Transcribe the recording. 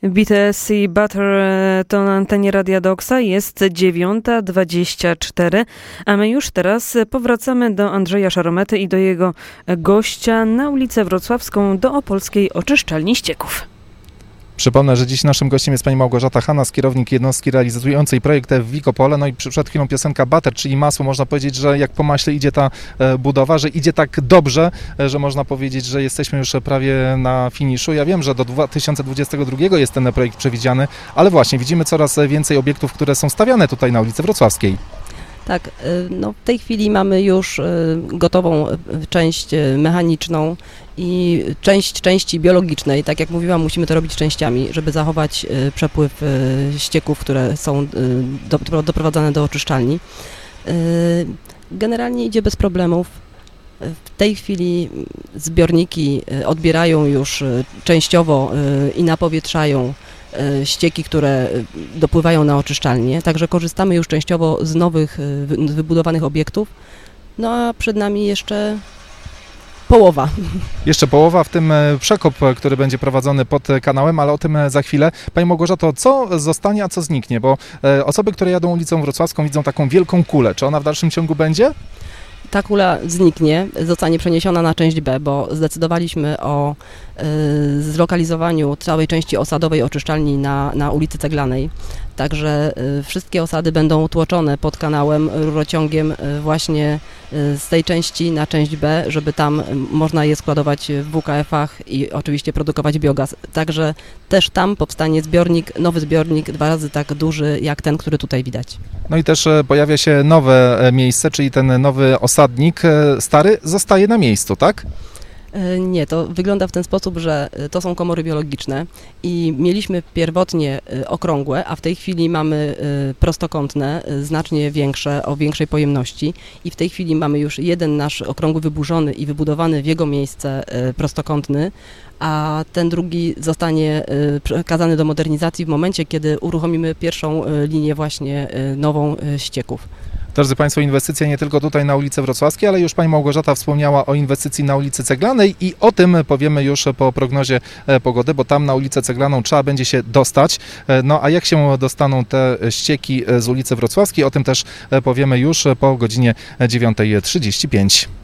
BTS i Butter to na antenie Radia Doksa. Jest 9:24, a my już teraz powracamy do Andrzeja Szaromety i do jego gościa na ulicę Wrocławską do Opolskiej Oczyszczalni Ścieków. Przypomnę, że dziś naszym gościem jest pani Małgorzata Hanas, kierownik jednostki realizującej projekt w Wielkopole. No i przed chwilą piosenka Butter, czyli masło. Można powiedzieć, że jak po maśle idzie ta budowa, że idzie tak dobrze, że można powiedzieć, że jesteśmy już prawie na finiszu. Ja wiem, że do 2022 jest ten projekt przewidziany, ale właśnie widzimy coraz więcej obiektów, które są stawiane tutaj na ulicy Wrocławskiej. Tak, no w tej chwili mamy już gotową część mechaniczną i część części biologicznej. Tak jak mówiłam, musimy to robić częściami, żeby zachować przepływ ścieków, które są doprowadzane do oczyszczalni. Generalnie idzie bez problemów. W tej chwili zbiorniki odbierają już częściowo i napowietrzają ścieki, które dopływają na oczyszczalnię, także korzystamy już częściowo z nowych wybudowanych obiektów, no a przed nami jeszcze połowa. Jeszcze połowa, w tym przekop, który będzie prowadzony pod kanałem, ale o tym za chwilę. Pani Małgorzato, co zostanie, a co zniknie? Bo osoby, które jadą ulicą Wrocławską, widzą taką wielką kulę. Czy ona w dalszym ciągu będzie? Ta kula zniknie, zostanie przeniesiona na część B, bo zdecydowaliśmy o zlokalizowaniu całej części osadowej oczyszczalni na ulicy Ceglanej. Także wszystkie osady będą tłoczone pod kanałem, rurociągiem właśnie z tej części na część B, żeby tam można je składować w WKF-ach i oczywiście produkować biogaz. Także też tam powstanie zbiornik, nowy zbiornik, 2 razy tak duży jak ten, który tutaj widać. No i też pojawia się nowe miejsce, czyli ten nowy osadnik stary zostaje na miejscu, tak? Nie, to wygląda w ten sposób, że to są komory biologiczne i mieliśmy pierwotnie okrągłe, a w tej chwili mamy prostokątne, znacznie większe, o większej pojemności i w tej chwili mamy już jeden nasz okrągły wyburzony i wybudowany w jego miejsce prostokątny, a ten drugi zostanie przekazany do modernizacji w momencie, kiedy uruchomimy pierwszą linię właśnie nową ścieków. Drodzy Państwo, inwestycja nie tylko tutaj na ulicy Wrocławskiej, ale już Pani Małgorzata wspomniała o inwestycji na ulicy Ceglanej i o tym powiemy już po prognozie pogody, bo tam na ulicę Ceglaną trzeba będzie się dostać. No a jak się dostaną te ścieki z ulicy Wrocławskiej, o tym też powiemy już po godzinie 9:35.